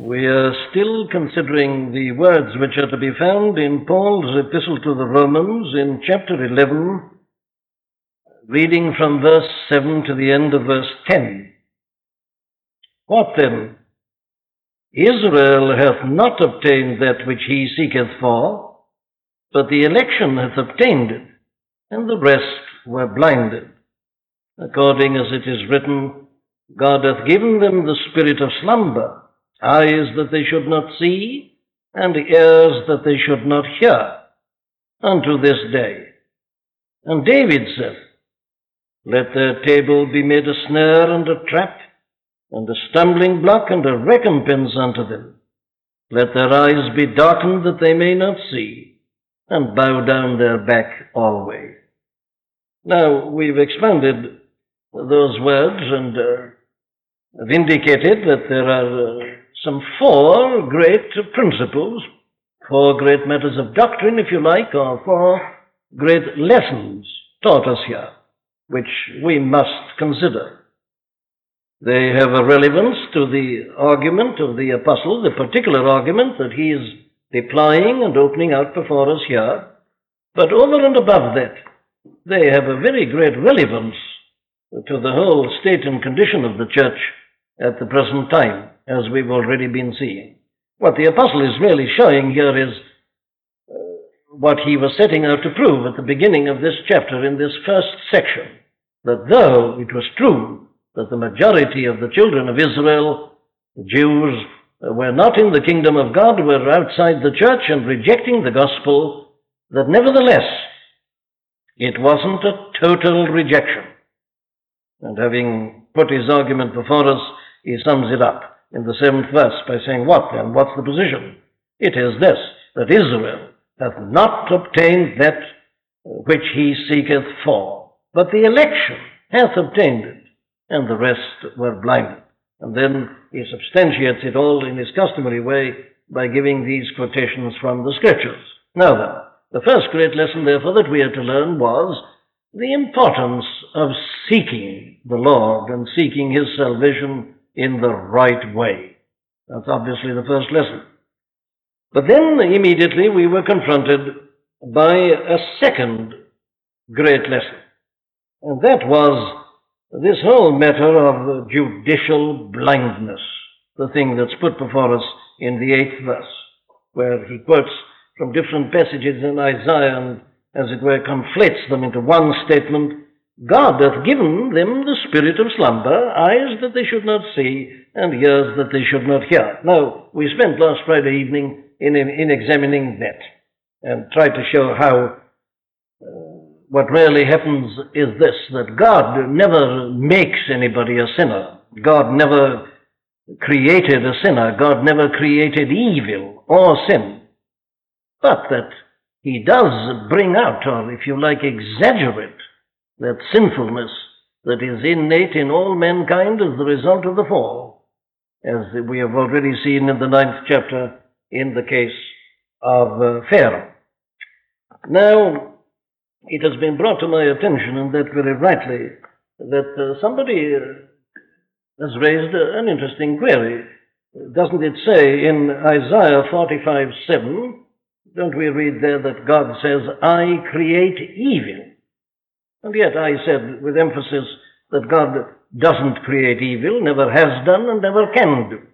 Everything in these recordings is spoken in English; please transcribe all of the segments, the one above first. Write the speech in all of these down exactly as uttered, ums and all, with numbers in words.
We are still considering the words which are to be found in Paul's epistle to the Romans in chapter eleven, reading from verse seven to the end of verse ten. What then? Israel hath not obtained that which he seeketh for, but the election hath obtained it, and the rest were blinded. According as it is written, God hath given them the spirit of slumber, eyes that they should not see, and ears that they should not hear, unto this day. And David said, Let their table be made a snare and a trap, and a stumbling block and a recompense unto them. Let their eyes be darkened that they may not see, and bow down their back always. Now, we've expounded those words and uh, have indicated that there are uh, some four great principles, four great matters of doctrine, if you like, or four great lessons taught us here, which we must consider. They have a relevance to the argument of the apostle, the particular argument that he is deploying and opening out before us here, but over and above that, they have a very great relevance to the whole state and condition of the church at the present time, as we've already been seeing. What the apostle is really showing here is uh, what he was setting out to prove at the beginning of this chapter in this first section, that though it was true that the majority of the children of Israel, the Jews, uh, were not in the kingdom of God, were outside the church and rejecting the gospel, that nevertheless it wasn't a total rejection. And having put his argument before us, he sums it up in the seventh verse by saying, What then? What's the position? It is this, that Israel hath not obtained that which he seeketh for, but the election hath obtained it, and the rest were blinded. And then he substantiates it all in his customary way by giving these quotations from the Scriptures. Now then, the first great lesson, therefore, that we are to learn was the importance of seeking the Lord and seeking his salvation in the right way. That's obviously the first lesson. But then immediately we were confronted by a second great lesson. And that was this whole matter of judicial blindness, the thing that's put before us in the eighth verse, where he quotes from different passages in Isaiah and, as it were, conflates them into one statement. God hath given them the spirit of slumber, eyes that they should not see, and ears that they should not hear. Now, we spent last Friday evening in, in examining that and tried to show how uh, what really happens is this, that God never makes anybody a sinner. God never created a sinner. God never created evil or sin. But that he does bring out, or if you like, exaggerate that sinfulness that is innate in all mankind as the result of the fall, as we have already seen in the ninth chapter in the case of uh, Pharaoh. Now, it has been brought to my attention, and that very rightly, that uh, somebody uh, has raised uh, an interesting query. Doesn't it say in Isaiah forty-five seven, don't we read there that God says, I create evil? And yet I said with emphasis that God doesn't create evil, never has done, and never can do.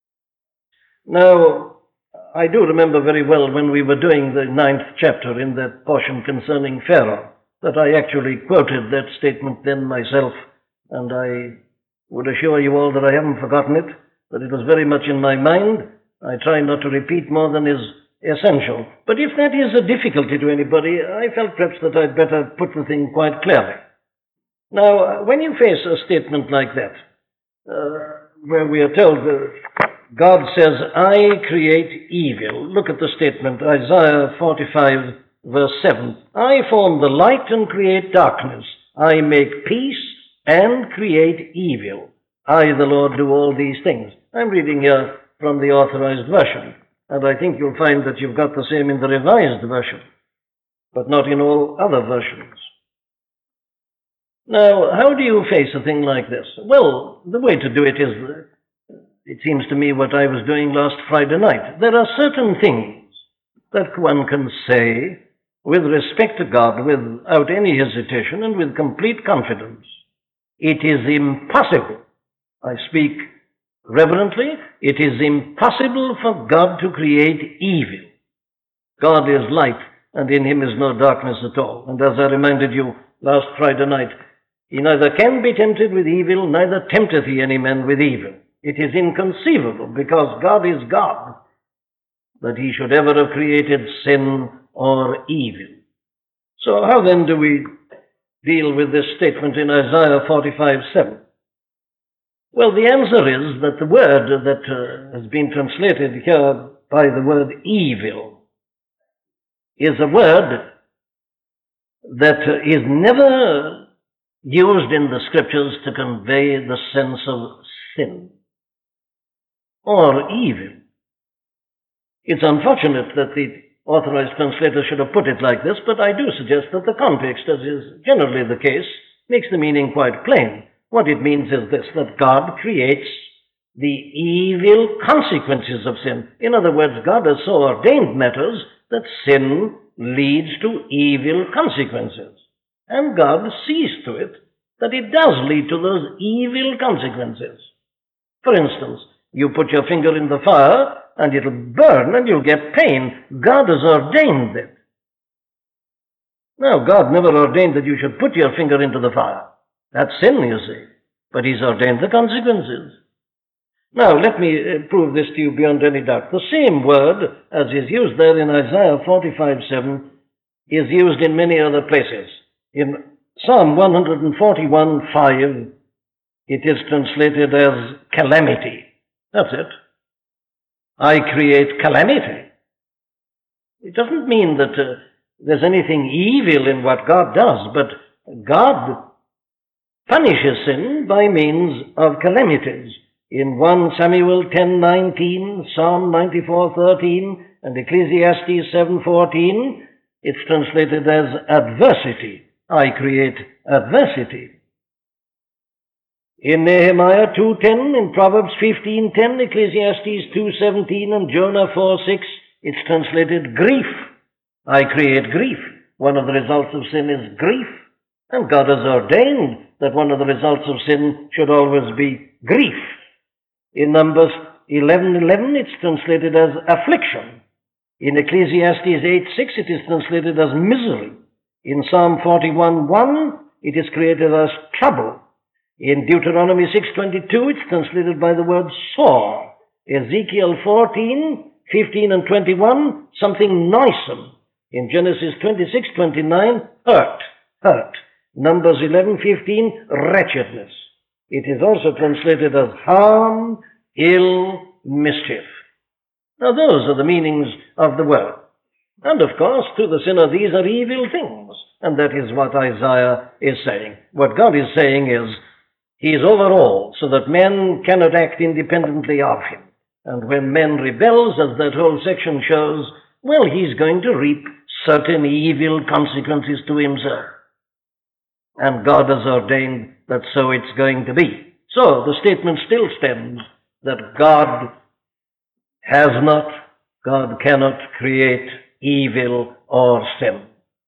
Now, I do remember very well when we were doing the ninth chapter in that portion concerning Pharaoh, that I actually quoted that statement then myself, and I would assure you all that I haven't forgotten it, that it was very much in my mind. I try not to repeat more than is essential. But if that is a difficulty to anybody, I felt perhaps that I'd better put the thing quite clearly. Now, when you face a statement like that, uh, where we are told that God says, I create evil, look at the statement, Isaiah forty-five, verse seven. I form the light and create darkness. I make peace and create evil. I, the Lord, do all these things. I'm reading here from the Authorized Version. And I think you'll find that you've got the same in the Revised Version, but not in all other versions. Now, how do you face a thing like this? Well, the way to do it is it seems to me, what I was doing last Friday night. There are certain things that one can say with respect to God without any hesitation and with complete confidence. It is impossible, I speak reverently, it is impossible for God to create evil. God is light, and in him is no darkness at all. And as I reminded you last Friday night, he neither can be tempted with evil, neither tempteth he any man with evil. It is inconceivable, because God is God, that he should ever have created sin or evil. So how then do we deal with this statement in Isaiah forty-five seven? Well, the answer is that the word that uh, has been translated here by the word evil is a word that uh, is never used in the scriptures to convey the sense of sin or evil. It's unfortunate that the authorized translator should have put it like this, but I do suggest that the context, as is generally the case, makes the meaning quite plain. What it means is this, that God creates the evil consequences of sin. In other words, God has so ordained matters that sin leads to evil consequences. And God sees to it that it does lead to those evil consequences. For instance, you put your finger in the fire and it'll burn and you'll get pain. God has ordained it. Now, God never ordained that you should put your finger into the fire. That's sin, you see. But he's ordained the consequences. Now, let me uh, prove this to you beyond any doubt. The same word, as is used there in Isaiah forty-five seven, is used in many other places. In Psalm one forty-one five, it is translated as calamity. That's it. I create calamity. It doesn't mean that uh, there's anything evil in what God does, but God punishes sin by means of calamities. In First Samuel ten nineteen, Psalm ninety-four thirteen, and Ecclesiastes seven fourteen, it's translated as adversity. I create adversity. In Nehemiah two ten, in Proverbs fifteen ten, Ecclesiastes two seventeen, and Jonah four six, it's translated grief. I create grief. One of the results of sin is grief. And God has ordained that one of the results of sin should always be grief. In Numbers eleven eleven, it's translated as affliction. In Ecclesiastes eight six, it is translated as misery. In Psalm forty-one one, it is created as trouble. In Deuteronomy six twenty-two, it's translated by the word sore. Ezekiel fourteen, fifteen and twenty-one, something noisome. In Genesis twenty-six twenty-nine, hurt, hurt. Numbers eleven fifteen, wretchedness. It is also translated as harm, ill, mischief. Now those are the meanings of the word. And of course, to the sinner, these are evil things. And that is what Isaiah is saying. What God is saying is, he is over all, so that men cannot act independently of him. And when man rebels, as that whole section shows, well, he's going to reap certain evil consequences to himself. And God has ordained that so it's going to be. So the statement still stands that God has not, God cannot create evil or sin.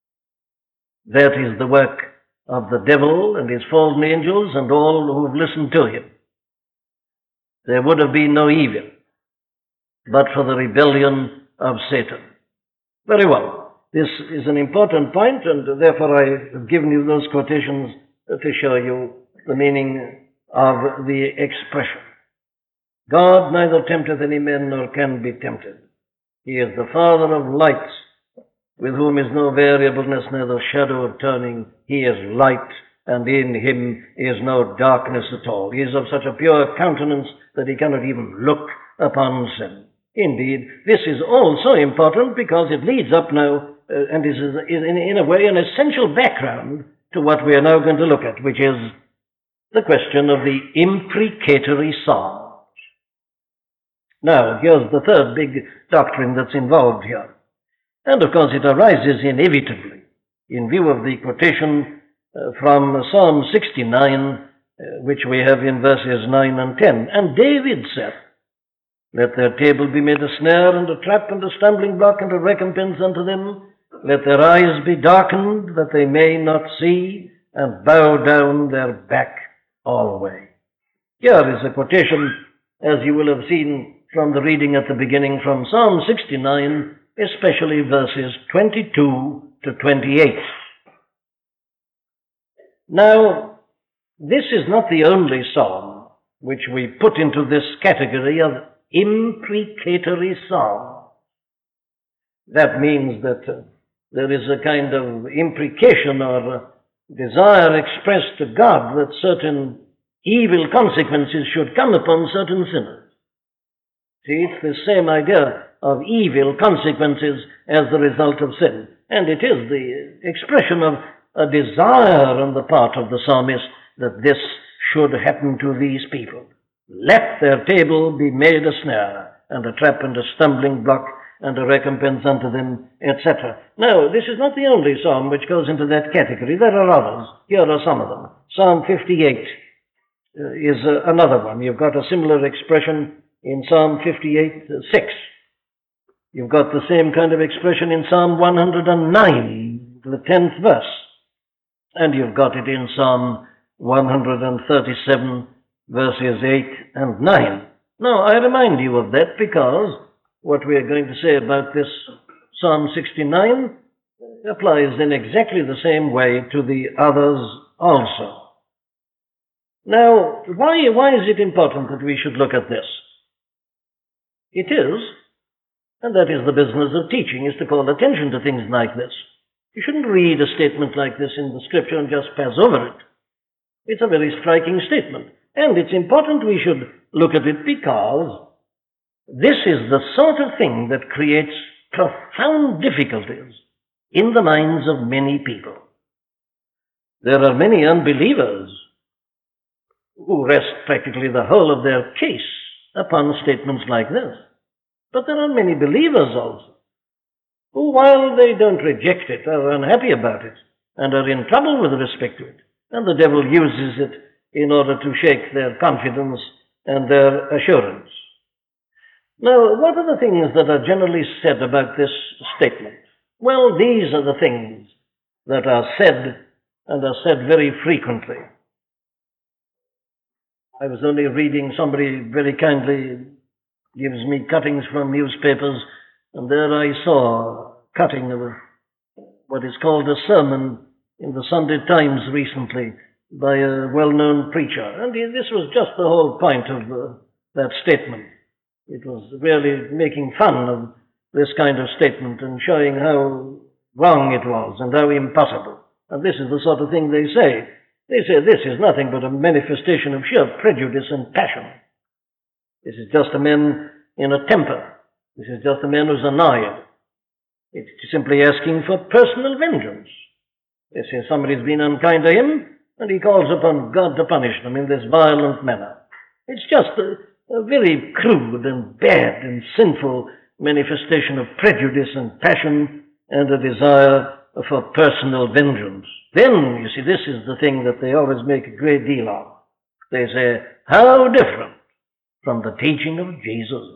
That is the work of the devil and his fallen angels and all who have listened to him. There would have been no evil but for the rebellion of Satan. Very well. This is an important point, and therefore I have given you those quotations to show you the meaning of the expression. God neither tempteth any man nor can be tempted. He is the Father of lights, with whom is no variableness, neither shadow of turning. He is light, and in him is no darkness at all. He is of such a pure countenance that he cannot even look upon sin. Indeed, this is also important because it leads up now, uh, and is, is in, in a way an essential background to what we are now going to look at, which is the question of the imprecatory psalms. Now, here's the third big doctrine that's involved here. And of course it arises inevitably in view of the quotation uh, from Psalm sixty-nine, uh, which we have in verses nine and ten. And David said, Let their table be made a snare and a trap and a stumbling block and a recompense unto them. Let their eyes be darkened that they may not see, and bow down their back alway. Here is a quotation, as you will have seen from the reading at the beginning, from Psalm sixty-nine, especially verses twenty-two to twenty-eight. Now, this is not the only psalm which we put into this category of imprecatory psalm. That means that uh, there is a kind of imprecation or uh, desire expressed to God that certain evil consequences should come upon certain sinners. See, it's the same idea of evil consequences as the result of sin. And it is the expression of a desire on the part of the psalmist that this should happen to these people. Let their table be made a snare, and a trap and a stumbling block, and a recompense unto them, et cetera. Now, this is not the only psalm which goes into that category. There are others. Here are some of them. Psalm fifty-eight uh, is uh, another one. You've got a similar expression in Psalm fifty-eight, six. You've got the same kind of expression in Psalm one hundred nine, the tenth verse. And you've got it in Psalm one hundred thirty-seven, verses eight and nine. Now, I remind you of that because what we are going to say about this Psalm sixty-nine applies in exactly the same way to the others also. Now, why, why is it important that we should look at this? It is, and that is the business of teaching, is to call attention to things like this. You shouldn't read a statement like this in the Scripture and just pass over it. It's a very striking statement, and it's important we should look at it because this is the sort of thing that creates profound difficulties in the minds of many people. There are many unbelievers who rest practically the whole of their case upon statements like this. But there are many believers also who, while they don't reject it, are unhappy about it and are in trouble with respect to it. And the devil uses it in order to shake their confidence and their assurance. Now, what are the things that are generally said about this statement? Well, these are the things that are said and are said very frequently. I was only reading, somebody very kindly gives me cuttings from newspapers, and there I saw a cutting of a, what is called a sermon in the Sunday Times recently by a well-known preacher. And this was just the whole point of uh, that statement. It was really making fun of this kind of statement and showing how wrong it was and how impossible. And this is the sort of thing they say. They say this is nothing but a manifestation of sheer prejudice and passion. This is just a man in a temper. This is just a man who's annoyed. It's simply asking for personal vengeance. They say somebody's been unkind to him, and he calls upon God to punish them in this violent manner. It's just a, a very crude and bad and sinful manifestation of prejudice and passion and a desire for personal vengeance. Then, you see, this is the thing that they always make a great deal of. They say, how different from the teaching of Jesus.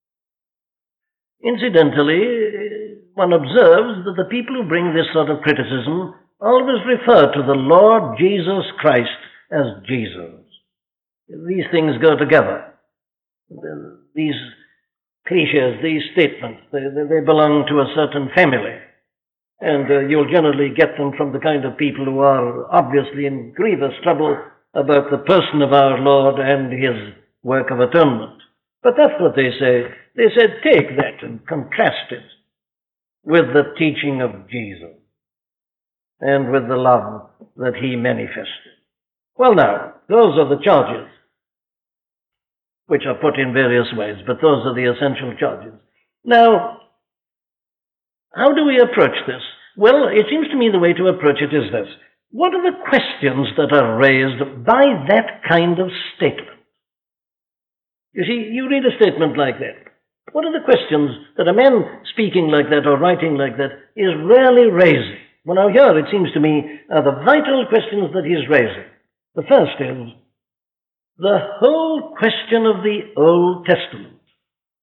Incidentally, one observes that the people who bring this sort of criticism always refer to the Lord Jesus Christ as Jesus. These things go together. These cliches, these statements, they, they belong to a certain family. And uh, you'll generally get them from the kind of people who are obviously in grievous trouble about the person of our Lord and his work of atonement. But that's what they say. They said, take that and contrast it with the teaching of Jesus and with the love that he manifested. Well, now, those are the charges which are put in various ways, but those are the essential charges. Now, how do we approach this? Well, it seems to me the way to approach it is this. What are the questions that are raised by that kind of statement? You see, you read a statement like that. What are the questions that a man speaking like that or writing like that is rarely raising? Well, now here, it seems to me, are the vital questions that he's raising. The first is the whole question of the Old Testament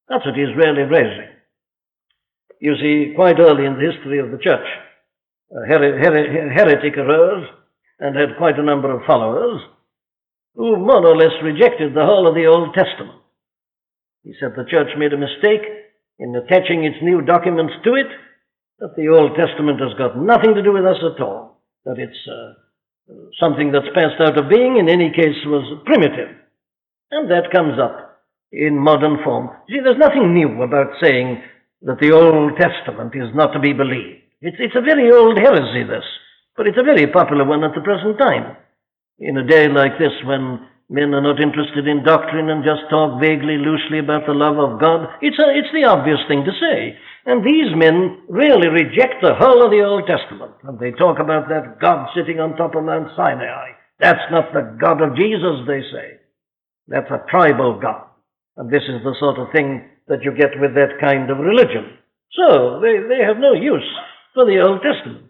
That's what he's really raising. You see, quite early in the history of the church, a her- her- heretic arose and had quite a number of followers who more or less rejected the whole of the Old Testament. He said the church made a mistake in attaching its new documents to it, that the Old Testament has got nothing to do with us at all, that it's uh, something that's passed out of being, in any case was primitive. And that comes up in modern form. See, there's nothing new about saying that the Old Testament is not to be believed. It's, it's a very old heresy, this, but it's a very popular one at the present time. In a day like this, when men are not interested in doctrine and just talk vaguely, loosely about the love of God, it's, a, it's the obvious thing to say. And these men really reject the whole of the Old Testament. And they talk about that God sitting on top of Mount Sinai. That's not the God of Jesus, they say. That's a tribal God. And this is the sort of thing that you get with that kind of religion. So they, they have no use for the Old Testament.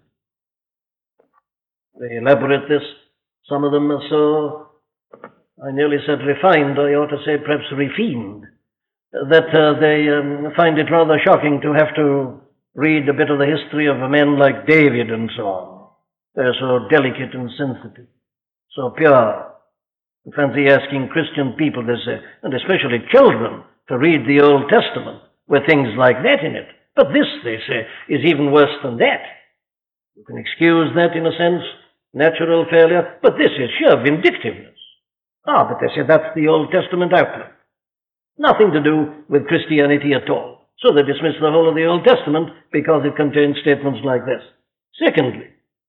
They elaborate this. Some of them are so, I nearly said refined, I ought to say perhaps refined, that uh, they um, find it rather shocking to have to read a bit of the history of a man like David and so on. They're so delicate and sensitive, so pure. I fancy asking Christian people, they say, and especially children, to read the Old Testament with things like that in it. But this, they say, is even worse than that. You can excuse that in a sense, natural failure, but this is sheer vindictiveness. Ah, but they say that's the Old Testament outlook. Nothing to do with Christianity at all. So they dismiss the whole of the Old Testament because it contains statements like this. Secondly,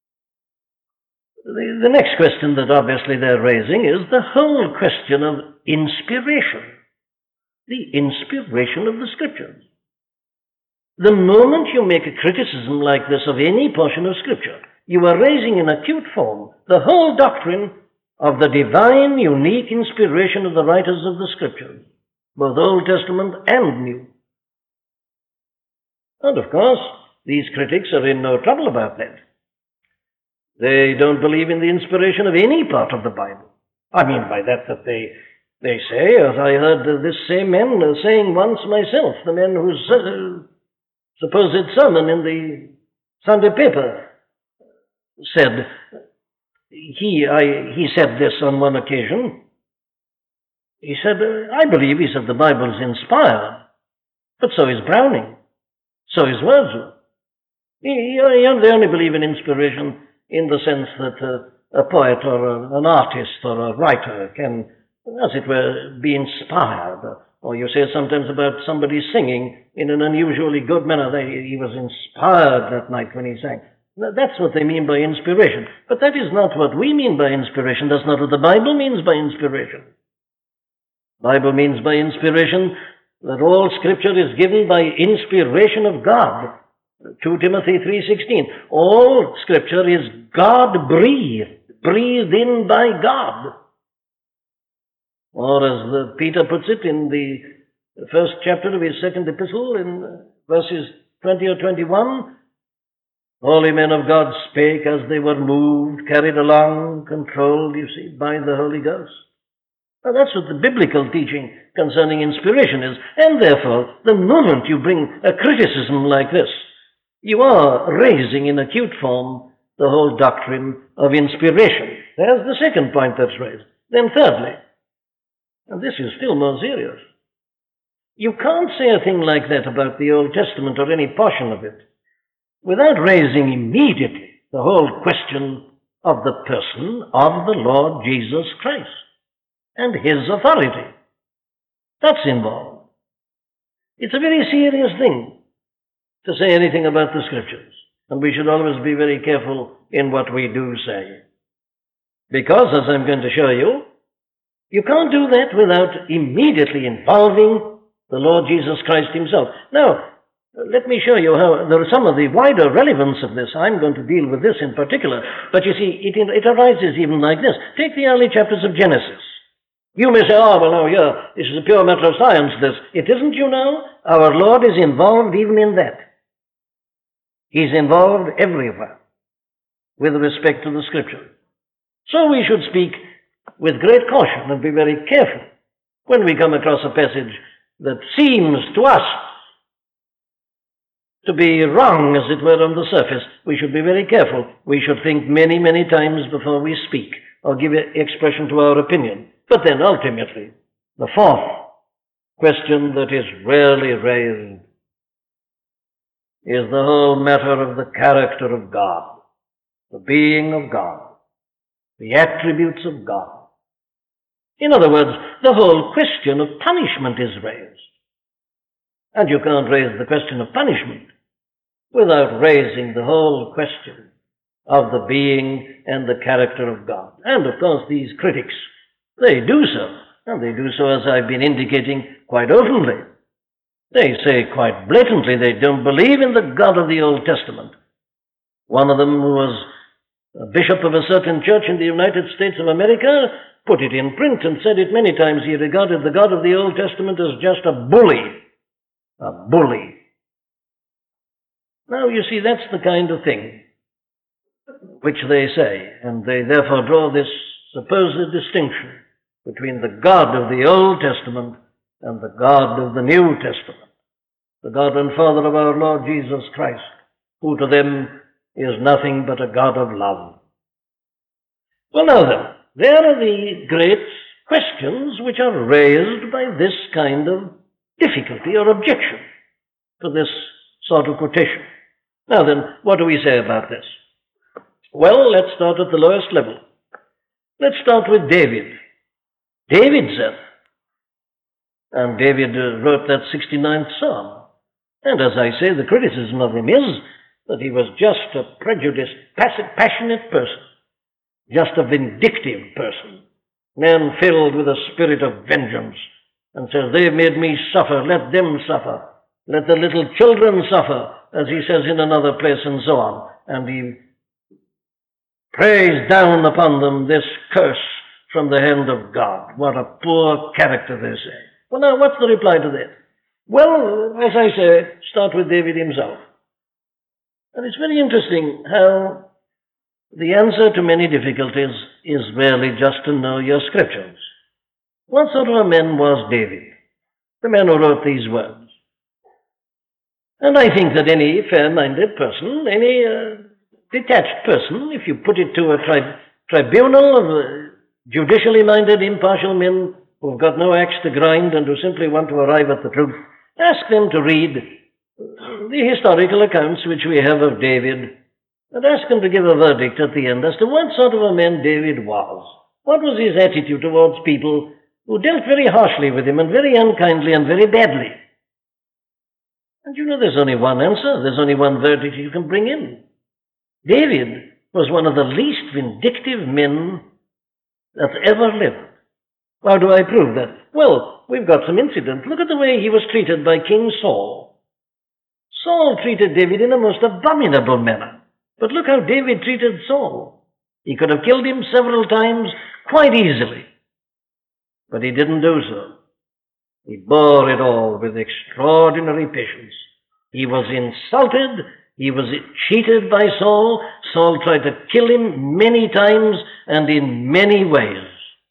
the, the next question that obviously they're raising is the whole question of inspiration. The inspiration of the Scriptures. The moment you make a criticism like this of any portion of Scripture, you are raising in acute form the whole doctrine of the divine, unique inspiration of the writers of the Scriptures, both Old Testament and New. And of course, these critics are in no trouble about that. They don't believe in the inspiration of any part of the Bible. I mean by that that they they say, as I heard this same man saying once myself, the man whose uh, supposed sermon in the Sunday paper said, he, I, he said this on one occasion. He said, I believe, he said, the Bible's inspired, but so is Browning, so is Wordsworth. He, he, they only believe in inspiration in the sense that uh, a poet or a, an artist or a writer can, as it were, be inspired. Or you say sometimes about somebody singing in an unusually good manner. They, he was inspired that night when he sang. That's what they mean by inspiration. But that is not what we mean by inspiration. That's not what the Bible means by inspiration. The Bible means by inspiration that all Scripture is given by inspiration of God. Second Timothy three sixteen. All Scripture is God-breathed, breathed in by God. Or as the, Peter puts it in the first chapter of his second epistle, in verses twenty or twenty-one, holy men of God spake as they were moved, carried along, controlled, you see, by the Holy Ghost. Now that's what the biblical teaching concerning inspiration is. And therefore, the moment you bring a criticism like this, you are raising in acute form the whole doctrine of inspiration. There's the second point that's raised. Then thirdly, and this is still more serious, you can't say a thing like that about the Old Testament or any portion of it without raising immediately the whole question of the person of the Lord Jesus Christ and his authority. That's involved. It's a very serious thing to say anything about the Scriptures, and we should always be very careful in what we do say. Because, as I'm going to show you, you can't do that without immediately involving the Lord Jesus Christ himself. Now, let me show you how there are some of the wider relevance of this. I'm going to deal with this in particular. But you see, it, it arises even like this. Take the early chapters of Genesis. You may say, oh, well, no, yeah, this is a pure matter of science, this. It isn't, you know. Our Lord is involved even in that. He's involved everywhere with respect to the Scripture. So we should speak with great caution and be very careful when we come across a passage that seems to us to be wrong, as it were, on the surface, we should be very careful. We should think many, many times before we speak or give expression to our opinion. But then, ultimately, the fourth question that is rarely raised is the whole matter of the character of God, the being of God, the attributes of God. In other words, the whole question of punishment is raised. And you can't raise the question of punishment without raising the whole question of the being and the character of God. And, of course, these critics, they do so, and they do so, as I've been indicating, quite openly. They say quite blatantly they don't believe in the God of the Old Testament. One of them, who was a bishop of a certain church in the United States of America, put it in print and said it many times. He regarded the God of the Old Testament as just a bully. A bully. Now, you see, that's the kind of thing which they say, and they therefore draw this supposed distinction between the God of the Old Testament and the God of the New Testament, the God and Father of our Lord Jesus Christ, who to them is nothing but a God of love. Well, now then, there are the great questions which are raised by this kind of difficulty or objection to this sort of quotation. Now then, what do we say about this? Well, let's start at the lowest level. Let's start with David. David said, and David uh, wrote that sixty-ninth Psalm. And as I say, the criticism of him is that he was just a prejudiced, passionate person, just a vindictive person, man filled with a spirit of vengeance, and says, they've made me suffer, let them suffer, let the little children suffer, as he says in another place, and so on. And he prays down upon them this curse from the hand of God. What a poor character, they say. Well, now, what's the reply to that? Well, as I say, start with David himself. And it's very interesting how the answer to many difficulties is really just to know your scriptures. What sort of a man was David, the man who wrote these words? And I think that any fair-minded person, any uh, detached person, if you put it to a tri- tribunal of uh, judicially minded, impartial men who've got no axe to grind and who simply want to arrive at the truth, ask them to read the historical accounts which we have of David, and ask them to give a verdict at the end as to what sort of a man David was. What was his attitude towards people who dealt very harshly with him and very unkindly and very badly? And you know, there's only one answer, there's only one verdict you can bring in. David was one of the least vindictive men that ever lived. How do I prove that? Well, we've got some incidents. Look at the way he was treated by King Saul. Saul treated David in a most abominable manner. But look how David treated Saul. He could have killed him several times quite easily. But he didn't do so. He bore it all with extraordinary patience. He was insulted. He was cheated by Saul. Saul tried to kill him many times and in many ways.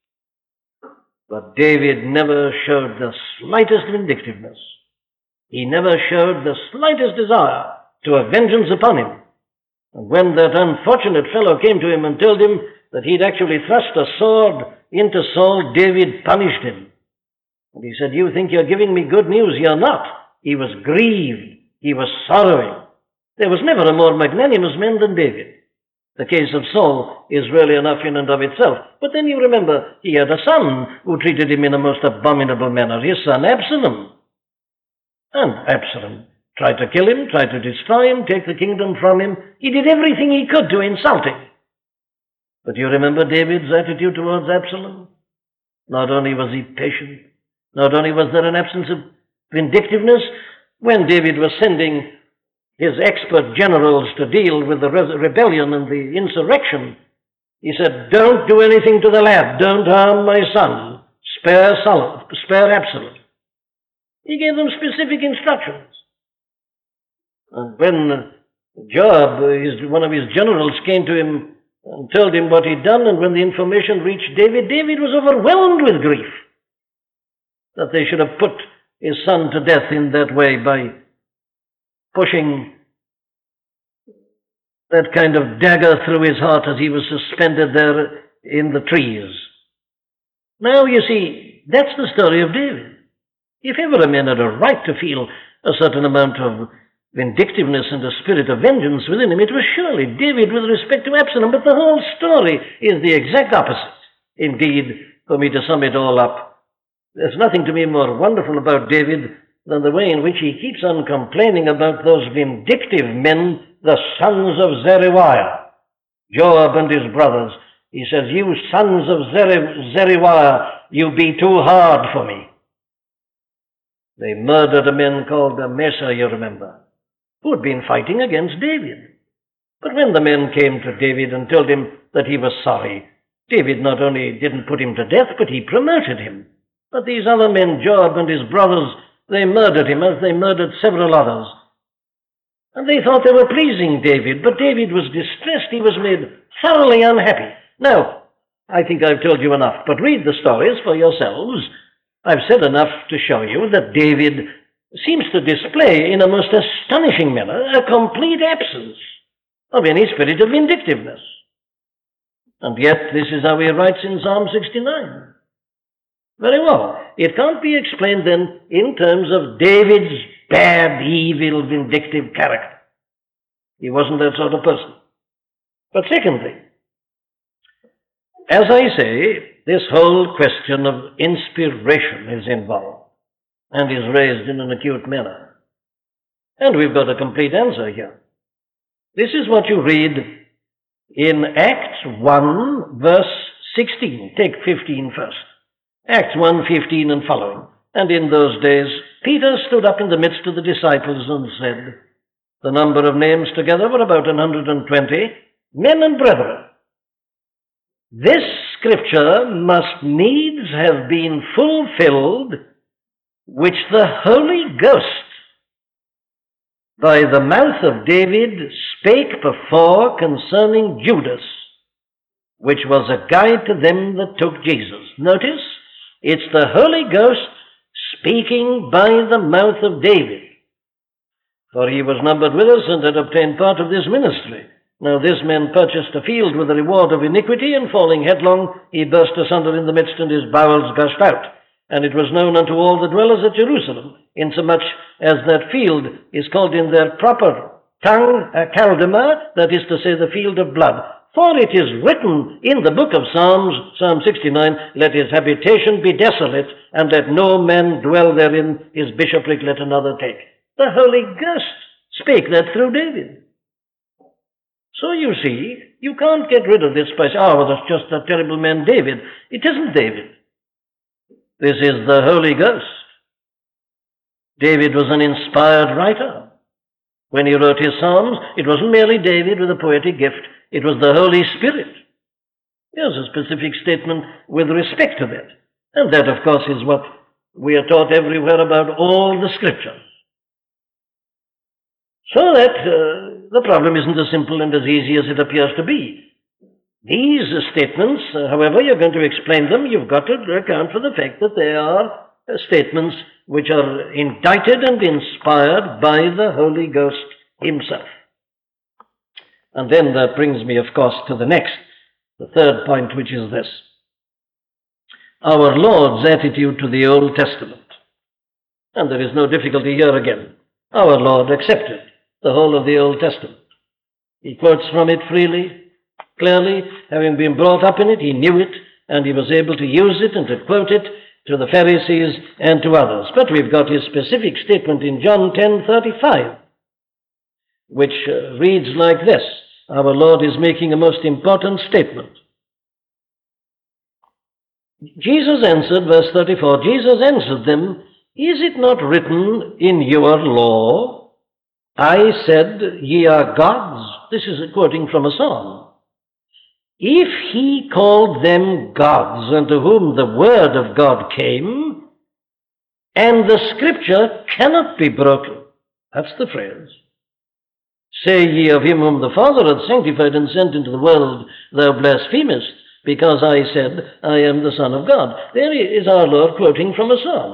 But David never showed the slightest vindictiveness. He never showed the slightest desire to have vengeance upon him. And when that unfortunate fellow came to him and told him that he'd actually thrust a sword into Saul, David punished him. And he said, you think you're giving me good news? You're not. He was grieved. He was sorrowing. There was never a more magnanimous man than David. The case of Saul is really enough in and of itself. But then you remember, he had a son who treated him in a most abominable manner, his son Absalom. And Absalom tried to kill him, tried to destroy him, take the kingdom from him. He did everything he could to insult him. But you remember David's attitude towards Absalom? Not only was he patient, not only was there an absence of vindictiveness, when David was sending his expert generals to deal with the rebellion and the insurrection, he said, don't do anything to the lad, don't harm my son, spare Solomon, spare Absalom. He gave them specific instructions. And when Joab, his, one of his generals, came to him and told him what he'd done, and when the information reached David, David was overwhelmed with grief that they should have put his son to death in that way by pushing that kind of dagger through his heart as he was suspended there in the trees. Now, you see, that's the story of David. If ever a man had a right to feel a certain amount of vindictiveness and a spirit of vengeance within him, it was surely David with respect to Absalom. But the whole story is the exact opposite. Indeed, for me to sum it all up, there's nothing to me more wonderful about David than the way in which he keeps on complaining about those vindictive men, the sons of Zeruiah, Joab and his brothers. He says, "You sons of Zeruiah, you be too hard for me." They murdered a man called Amasa, you remember, who had been fighting against David. But when the men came to David and told him that he was sorry, David not only didn't put him to death, but he promoted him. But these other men, Joab and his brothers, they murdered him as they murdered several others. And they thought they were pleasing David, but David was distressed. He was made thoroughly unhappy. Now, I think I've told you enough, but read the stories for yourselves. I've said enough to show you that David seems to display in a most astonishing manner a complete absence of any spirit of vindictiveness. And yet this is how he writes in Psalm sixty-nine. Very well. It can't be explained then in terms of David's bad, evil, vindictive character. He wasn't that sort of person. But secondly, as I say, this whole question of inspiration is involved and is raised in an acute manner. And we've got a complete answer here. This is what you read in Acts one, verse sixteen. Take fifteen first. Acts one, fifteen and following. "And in those days Peter stood up in the midst of the disciples and said," the number of names together were about one hundred twenty, "Men and brethren, this scripture must needs have been fulfilled, which the Holy Ghost by the mouth of David spake before concerning Judas, which was a guide to them that took Jesus." Notice, it's the Holy Ghost speaking by the mouth of David. For he was numbered with us and had obtained part of this ministry. Now this man purchased a field with the reward of iniquity, and falling headlong, he burst asunder in the midst, and his bowels gushed out. And it was known unto all the dwellers at Jerusalem, insomuch as that field is called in their proper tongue a Chaldema, that is to say, the field of blood. For it is written in the book of Psalms, Psalm sixty-nine, "Let his habitation be desolate, and let no man dwell therein, his bishopric let another take." The Holy Ghost spake that through David. So you see, you can't get rid of this by saying, "Oh, well, that's just that terrible man David." It isn't David. This is the Holy Ghost. David was an inspired writer. When he wrote his Psalms, it wasn't merely David with a poetic gift. It was the Holy Spirit. There's a specific statement with respect to that. And that, of course, is what we are taught everywhere about all the Scriptures. So that uh, the problem isn't as simple and as easy as it appears to be. These uh, statements, uh, however you're going to explain them, you've got to account for the fact that they are uh, statements which are indicted and inspired by the Holy Ghost himself. And then that brings me, of course, to the next, the third point, which is this. Our Lord's attitude to the Old Testament. And there is no difficulty here again. Our Lord accepted the whole of the Old Testament. He quotes from it freely, clearly. Having been brought up in it, he knew it, and he was able to use it and to quote it to the Pharisees and to others. But we've got his specific statement in John ten thirty-five, which uh, reads like this. Our Lord is making a most important statement. Jesus answered, verse thirty-four, Jesus answered them, "Is it not written in your law, I said, ye are gods?" This is quoting from a psalm. "If he called them gods unto whom the word of God came, and the scripture cannot be broken." That's the phrase. "Say ye of him whom the Father hath sanctified and sent into the world, thou blasphemest, because I said, I am the Son of God." There is our Lord quoting from a psalm.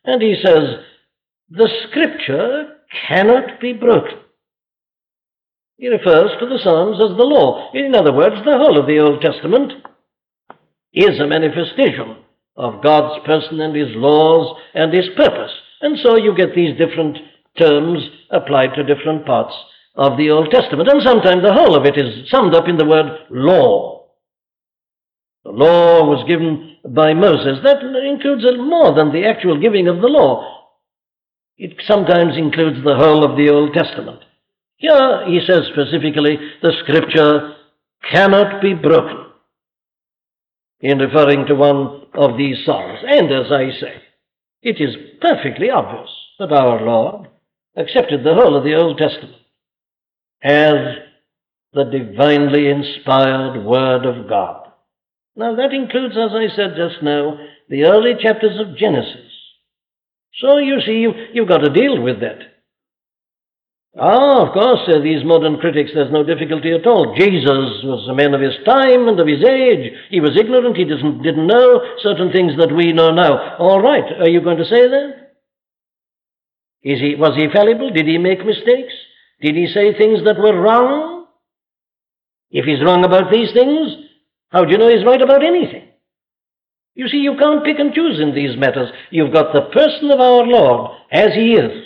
And he says, the Scripture cannot be broken. He refers to the Psalms as the law. In other words, the whole of the Old Testament is a manifestation of God's person and his laws and his purpose. And so you get these different terms applied to different parts of the Old Testament. And sometimes the whole of it is summed up in the word law. The law was given by Moses. That includes more than the actual giving of the law. It sometimes includes the whole of the Old Testament. Here he says specifically, the Scripture cannot be broken, in referring to one of these Psalms. And as I say, it is perfectly obvious that our Lord accepted the whole of the Old Testament as the divinely inspired Word of God. Now that includes, as I said just now, the early chapters of Genesis. So you see, you, you've got to deal with that. Ah, of course, uh, these modern critics, there's no difficulty at all. Jesus was a man of his time and of his age. He was ignorant. He didn't, didn't know certain things that we know now. All right, are you going to say that? Is he, was he fallible? Did he make mistakes? Did he say things that were wrong? If he's wrong about these things, how do you know he's right about anything? You see, you can't pick and choose in these matters. You've got the person of our Lord as he is.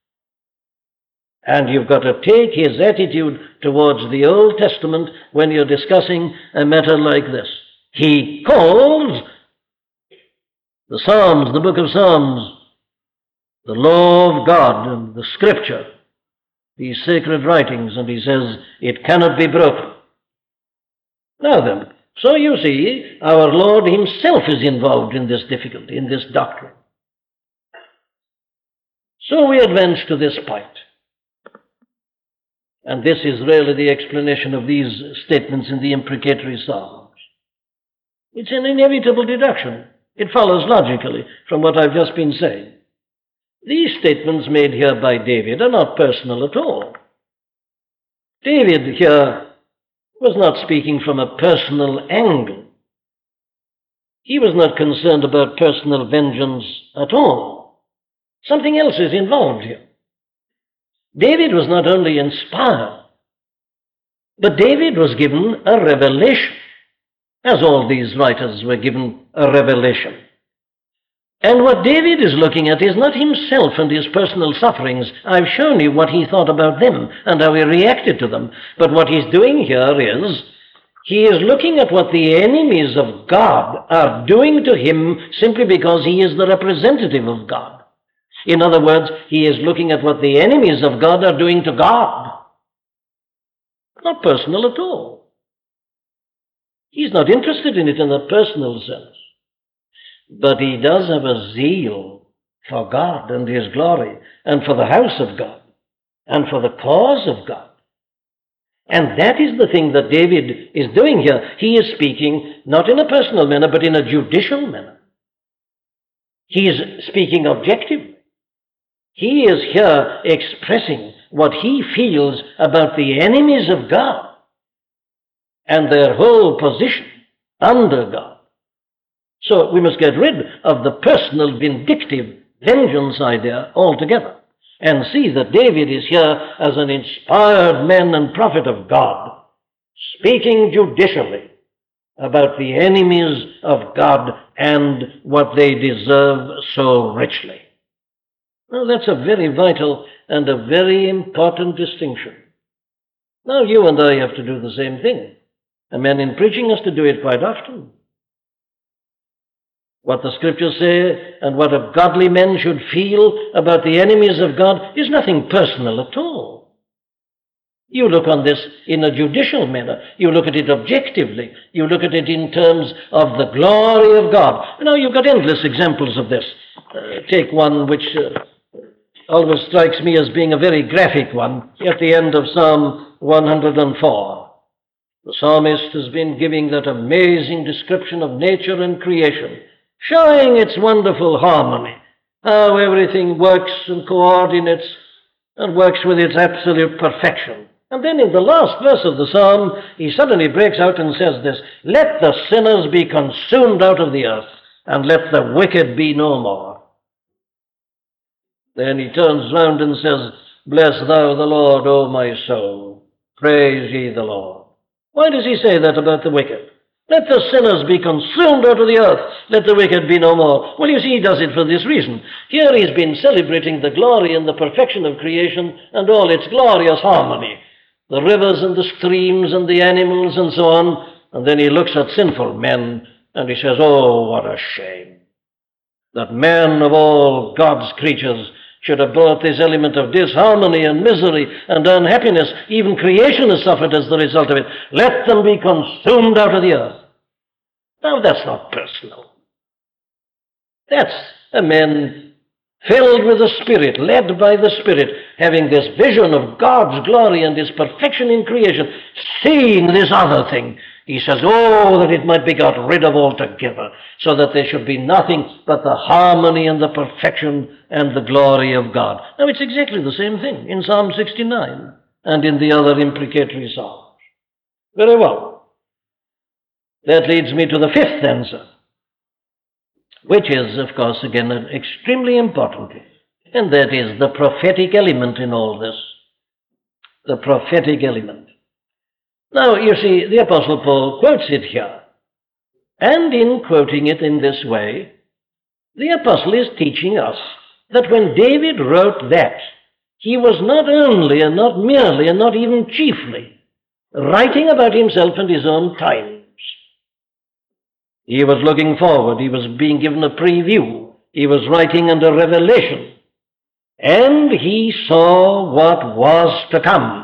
And you've got to take his attitude towards the Old Testament when you're discussing a matter like this. He calls the Psalms, the book of Psalms, the law of God and the Scripture, these sacred writings, and he says it cannot be broken. Now then, so you see, our Lord himself is involved in this difficulty, in this doctrine. So we advance to this point. And this is really the explanation of these statements in the imprecatory Psalms. It's an inevitable deduction. It follows logically from what I've just been saying. These statements made here by David are not personal at all. David here was not speaking from a personal angle. He was not concerned about personal vengeance at all. Something else is involved here. David was not only inspired, but David was given a revelation, as all these writers were given a revelation. And what David is looking at is not himself and his personal sufferings. I've shown you what he thought about them and how he reacted to them. But what he's doing here is, he is looking at what the enemies of God are doing to him simply because he is the representative of God. In other words, he is looking at what the enemies of God are doing to God. Not personal at all. He's not interested in it in a personal sense. But he does have a zeal for God and his glory, and for the house of God, and for the cause of God. And that is the thing that David is doing here. He is speaking not in a personal manner, but in a judicial manner. He is speaking objectively. He is here expressing what he feels about the enemies of God and their whole position under God. So we must get rid of the personal vindictive vengeance idea altogether and see that David is here as an inspired man and prophet of God, speaking judicially about the enemies of God and what they deserve so richly. Now, that's a very vital and a very important distinction. Now, you and I have to do the same thing. A man in preaching has to do it quite often. What the Scriptures say and what a godly man should feel about the enemies of God is nothing personal at all. You look on this in a judicial manner. You look at it objectively. You look at it in terms of the glory of God. Now, you've got endless examples of this. Uh, take one which uh, always strikes me as being a very graphic one at the end of Psalm one hundred four. The psalmist has been giving that amazing description of nature and creation, showing its wonderful harmony, how everything works and coordinates and works with its absolute perfection. And then in the last verse of the psalm, he suddenly breaks out and says this, "Let the sinners be consumed out of the earth, and let the wicked be no more." Then he turns round and says, "Bless thou the Lord, O my soul. Praise ye the Lord." Why does he say that about the wicked? Let the sinners be consumed out of the earth. Let the wicked be no more. Well, you see, he does it for this reason. Here he's been celebrating the glory and the perfection of creation and all its glorious harmony. The rivers and the streams and the animals and so on. And then he looks at sinful men and he says, "Oh, what a shame that man of all God's creatures should have brought this element of disharmony and misery and unhappiness. Even creation has suffered as the result of it. Let them be consumed out of the earth." Now, that's not personal. That's a man filled with the Spirit, led by the Spirit, having this vision of God's glory and His perfection in creation, seeing this other thing. He says, "Oh, that it might be got rid of altogether, so that there should be nothing but the harmony and the perfection and the glory of God." Now, it's exactly the same thing in Psalm sixty-nine and in the other imprecatory psalms. Very well. That leads me to the fifth answer, which is, of course, again, an extremely important thing, and that is the prophetic element in all this. The prophetic element. Now, you see, the Apostle Paul quotes it here, and in quoting it in this way, the Apostle is teaching us that when David wrote that, he was not only and not merely and not even chiefly writing about himself and his own times. He was looking forward. He was being given a preview. He was writing under revelation. And he saw what was to come.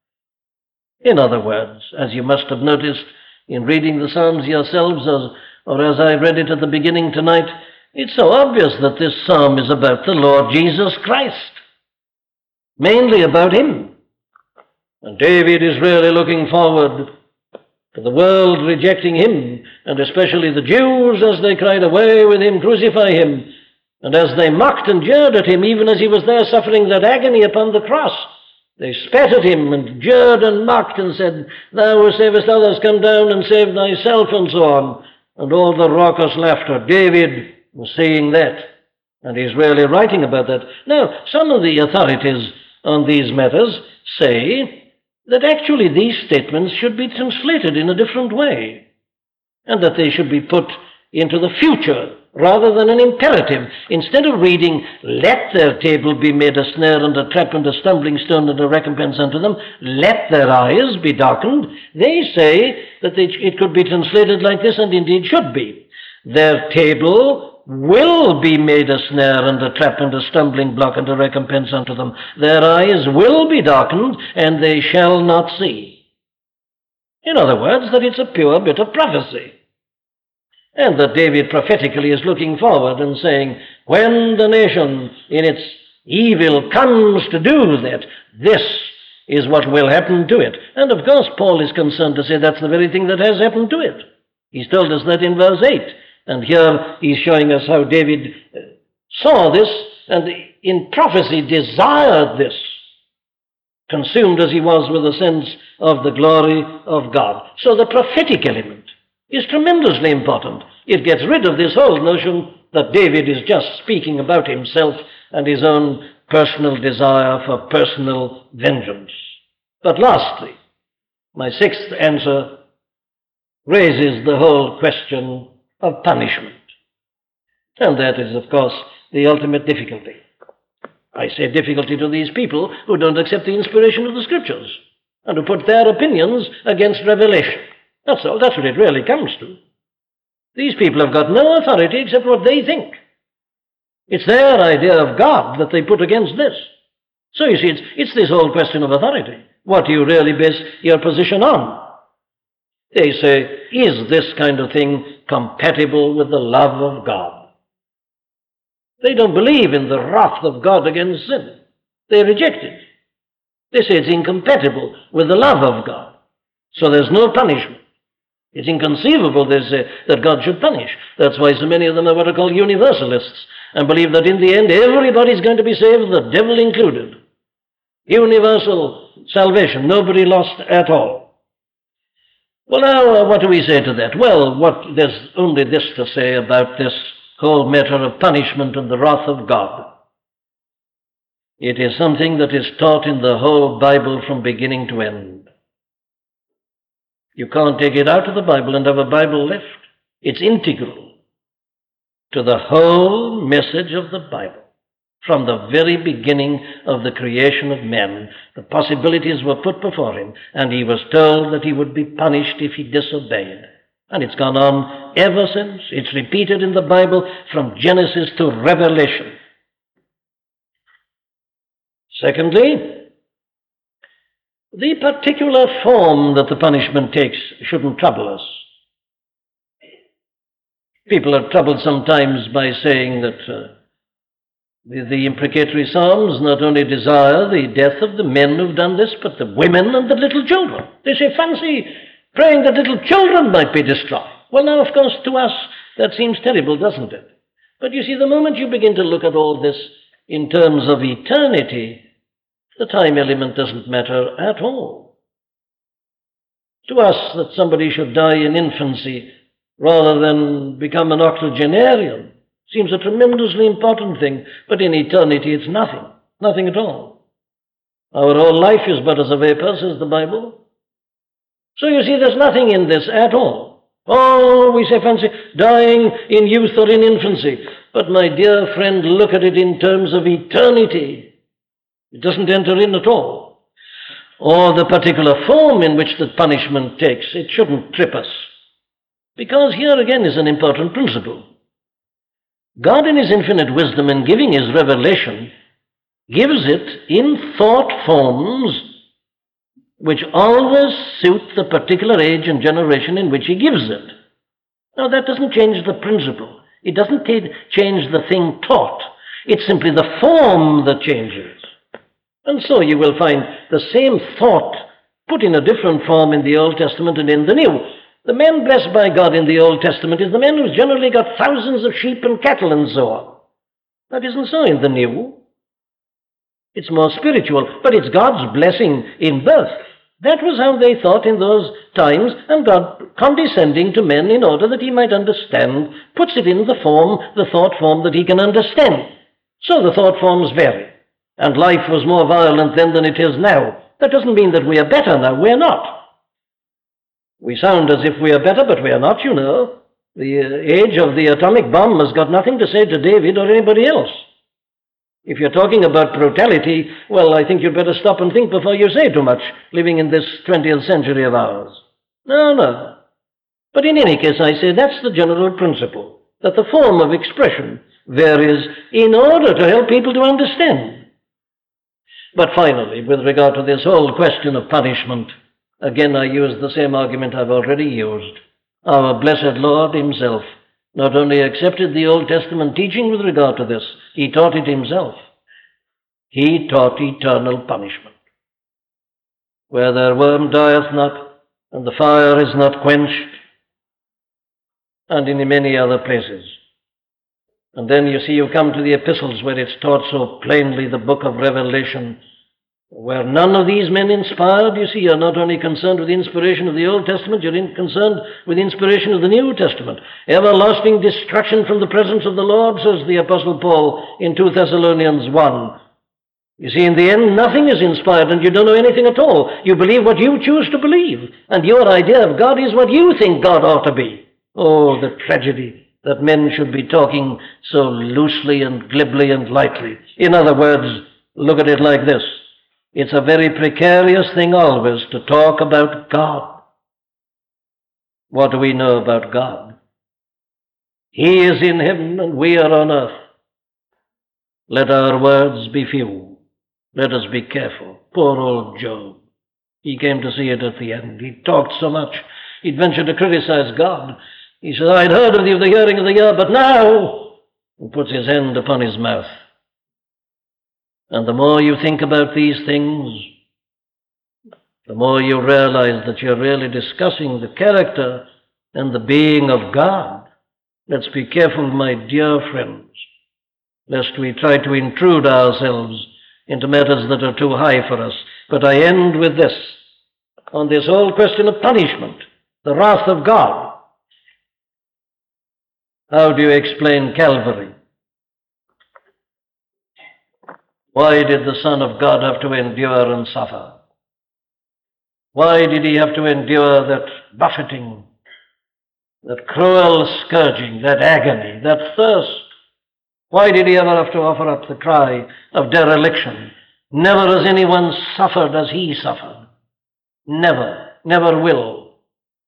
In other words, as you must have noticed in reading the Psalms yourselves, as, or as I read it at the beginning tonight, it's so obvious that this psalm is about the Lord Jesus Christ. Mainly about Him. And David is really looking forward to the world rejecting Him, and especially the Jews as they cried, "Away with Him, crucify Him," and as they mocked and jeered at Him, even as He was there suffering that agony upon the cross. They spat at Him and jeered and mocked and said, "Thou who savest others, come down and save thyself," and so on. And all the raucous laughter. David was saying that, and he's really writing about that. Now, some of the authorities on these matters say that actually these statements should be translated in a different way, and that they should be put into the future rather than an imperative. Instead of reading, "Let their table be made a snare and a trap and a stumbling stone and a recompense unto them, let their eyes be darkened," they say that they, it could be translated like this, and indeed should be. "Their table will be made a snare and a trap and a stumbling block and a recompense unto them. Their eyes will be darkened, and they shall not see." In other words, that it's a pure bit of prophecy. And that David prophetically is looking forward and saying, when the nation in its evil comes to do that, this is what will happen to it. And of course, Paul is concerned to say that's the very thing that has happened to it. He's told us that in verse eight. And here he's showing us how David saw this and in prophecy desired this, consumed as he was with a sense of the glory of God. So the prophetic element is tremendously important. It gets rid of this whole notion that David is just speaking about himself and his own personal desire for personal vengeance. But lastly, my sixth answer raises the whole question of punishment. And that is, of course, the ultimate difficulty. I say difficulty to these people who don't accept the inspiration of the Scriptures and who put their opinions against revelation. That's all. That's what it really comes to. These people have got no authority except what they think. It's their idea of God that they put against this. So you see, it's, it's this whole question of authority. What do you really base your position on? They say, is this kind of thing compatible with the love of God? They don't believe in the wrath of God against sin. They reject it. They say it's incompatible with the love of God. So there's no punishment. It's inconceivable, they say, that God should punish. That's why so many of them are what are called universalists and believe that in the end everybody's going to be saved, the devil included. Universal salvation, nobody lost at all. Well, now, uh, what do we say to that? Well, what, there's only this to say about this whole matter of punishment and the wrath of God. It is something that is taught in the whole Bible from beginning to end. You can't take it out of the Bible and have a Bible left. It's integral to the whole message of the Bible. From the very beginning of the creation of men, the possibilities were put before him, and he was told that he would be punished if he disobeyed. And it's gone on ever since. It's repeated in the Bible from Genesis to Revelation. Secondly, the particular form that the punishment takes shouldn't trouble us. People are troubled sometimes by saying that uh, the, the imprecatory psalms not only desire the death of the men who've done this, but the women and the little children. They say, fancy praying that little children might be destroyed. Well, now, of course, to us, that seems terrible, doesn't it? But you see, the moment you begin to look at all this in terms of eternity, the time element doesn't matter at all. To us, that somebody should die in infancy rather than become an octogenarian seems a tremendously important thing, but in eternity it's nothing, nothing at all. Our whole life is but as a vapor, says the Bible. So you see, there's nothing in this at all. Oh, we say, fancy dying in youth or in infancy. But my dear friend, look at it in terms of eternity. It doesn't enter in at all. Or the particular form in which the punishment takes, it shouldn't trip us. Because here again is an important principle. God in his infinite wisdom in giving his revelation gives it in thought forms which always suit the particular age and generation in which he gives it. Now that doesn't change the principle. It doesn't t- change the thing taught. It's simply the form that changes. And so you will find the same thought put in a different form in the Old Testament and in the New. The man blessed by God in the Old Testament is the man who's generally got thousands of sheep and cattle and so on. That isn't so in the New. It's more spiritual, but it's God's blessing in birth. That was how they thought in those times, and God, condescending to men in order that he might understand, puts it in the form, the thought form that he can understand. So the thought forms vary. And life was more violent then than it is now. That doesn't mean that we are better now. We're not. We sound as if we are better, but we are not, you know. The uh, age of the atomic bomb has got nothing to say to David or anybody else. If you're talking about brutality, well, I think you'd better stop and think before you say too much, living in this twentieth century of ours. No, no. But in any case, I say that's the general principle, that the form of expression varies in order to help people to understand. But finally, with regard to this whole question of punishment, again, I use the same argument I've already used. Our blessed Lord himself not only accepted the Old Testament teaching with regard to this, he taught it himself. He taught eternal punishment. Where their worm dieth not, and the fire is not quenched, and in many other places. And then you see, you come to the epistles where it's taught so plainly, the book of Revelation, where none of these men inspired, you see, are not only concerned with the inspiration of the Old Testament, you're in concerned with the inspiration of the New Testament. Everlasting destruction from the presence of the Lord, says the Apostle Paul in Second Thessalonians one. You see, in the end, nothing is inspired, and you don't know anything at all. You believe what you choose to believe, and your idea of God is what you think God ought to be. Oh, the tragedy that men should be talking so loosely and glibly and lightly. In other words, look at it like this. It's a very precarious thing always to talk about God. What do we know about God? He is in heaven and we are on earth. Let our words be few. Let us be careful. Poor old Job. He came to see it at the end. He talked so much. He'd ventured to criticize God. He said, I'd heard of the, of the hearing of the ear, but now, he puts his hand upon his mouth. And the more you think about these things, the more you realize that you're really discussing the character and the being of God. Let's be careful, my dear friends, lest we try to intrude ourselves into matters that are too high for us. But I end with this, on this whole question of punishment, the wrath of God. How do you explain Calvary? Why did the Son of God have to endure and suffer? Why did he have to endure that buffeting, that cruel scourging, that agony, that thirst? Why did he ever have to offer up the cry of dereliction? Never has anyone suffered as he suffered. Never, never will.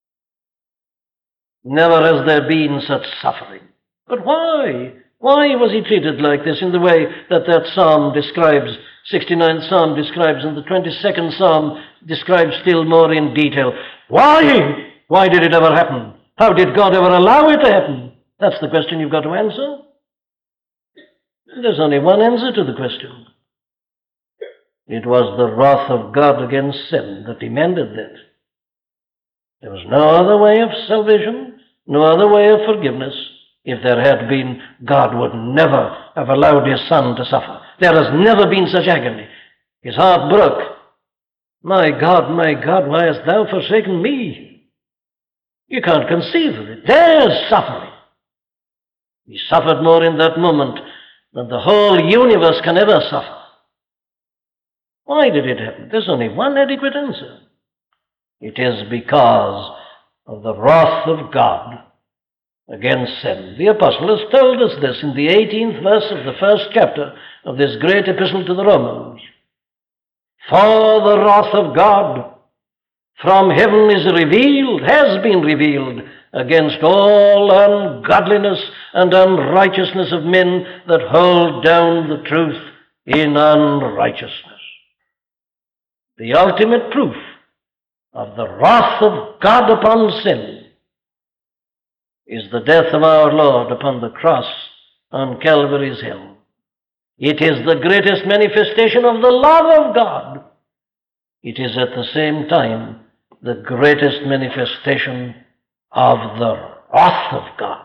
Never has there been such suffering. But why? Why was he treated like this in the way that that psalm describes, sixty-ninth Psalm describes, and the twenty-second Psalm describes still more in detail? Why? Why did it ever happen? How did God ever allow it to happen? That's the question you've got to answer. There's only one answer to the question. It was the wrath of God against sin that demanded that. There was no other way of salvation, no other way of forgiveness. If there had been, God would never have allowed his Son to suffer. There has never been such agony. His heart broke. My God, my God, why hast thou forsaken me? You can't conceive of it. There's suffering. He suffered more in that moment than the whole universe can ever suffer. Why did it happen? There's only one adequate answer. It is because of the wrath of God against sin. The apostle has told us this in the eighteenth verse of the first chapter of this great epistle to the Romans. For the wrath of God from heaven is revealed, has been revealed, against all ungodliness and unrighteousness of men that hold down the truth in unrighteousness. The ultimate proof of the wrath of God upon sin is the death of our Lord upon the cross on Calvary's hill. It is the greatest manifestation of the love of God. It is at the same time the greatest manifestation of the wrath of God.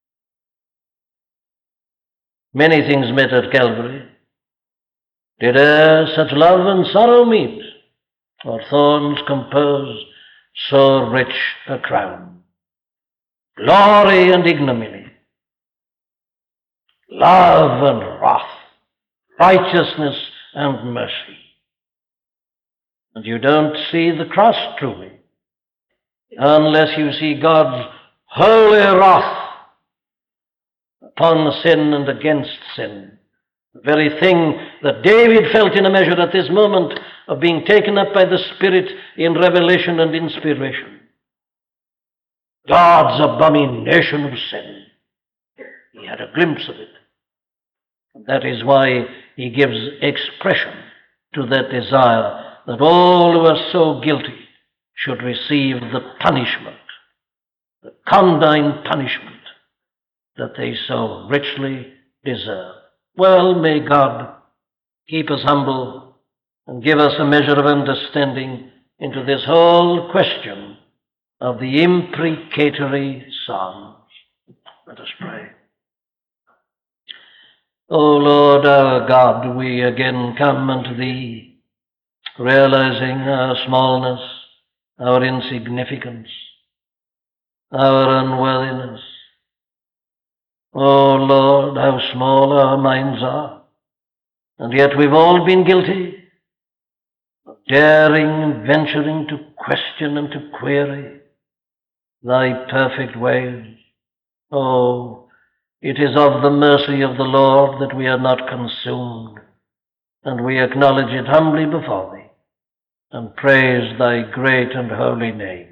Many things met at Calvary. Did e'er such love and sorrow meet, or thorns compose so rich a crown? Glory and ignominy, love and wrath, righteousness and mercy. And you don't see the cross truly unless you see God's holy wrath upon sin and against sin. The very thing that David felt in a measure at this moment of being taken up by the Spirit in revelation and inspiration. God's abomination of sin. He had a glimpse of it. And that is why he gives expression to that desire that all who are so guilty should receive the punishment, the condign punishment that they so richly deserve. Well, may God keep us humble and give us a measure of understanding into this whole question of the imprecatory Psalms. Let us pray. O Lord our God, we again come unto Thee, realizing our smallness, our insignificance, our unworthiness. O Lord, how small our minds are, and yet we've all been guilty of daring and venturing to question and to query Thy perfect ways. Oh, it is of the mercy of the Lord that we are not consumed, and we acknowledge it humbly before Thee, and praise Thy great and holy name.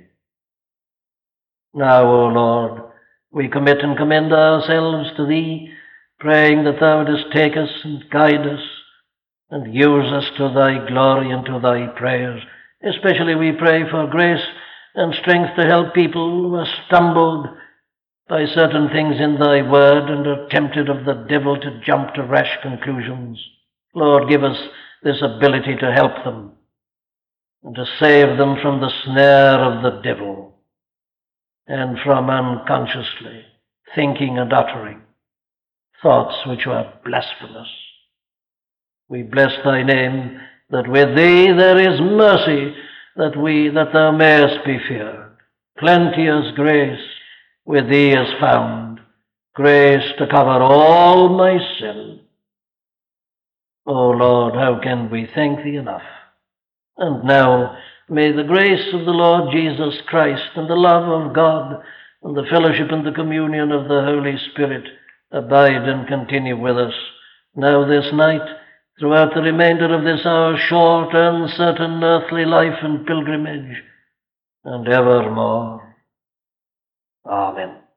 Now, O Lord, we commit and commend ourselves to Thee, praying that Thou wouldest take us and guide us and use us to Thy glory and to Thy prayers. Especially we pray for grace and strength to help people who are stumbled by certain things in Thy word and are tempted of the devil to jump to rash conclusions. Lord, give us this ability to help them and to save them from the snare of the devil and from unconsciously thinking and uttering thoughts which are blasphemous. We bless Thy name, that with Thee there is mercy, that we that Thou mayest be feared. Plenteous grace with Thee is found, grace to cover all my sin. O Lord, how can we thank thee enough? And now may the grace of the Lord Jesus Christ and the love of God and the fellowship and the communion of the Holy Spirit abide and continue with us now this night, throughout the remainder of this our short, uncertain earthly life and pilgrimage, and evermore. Amen.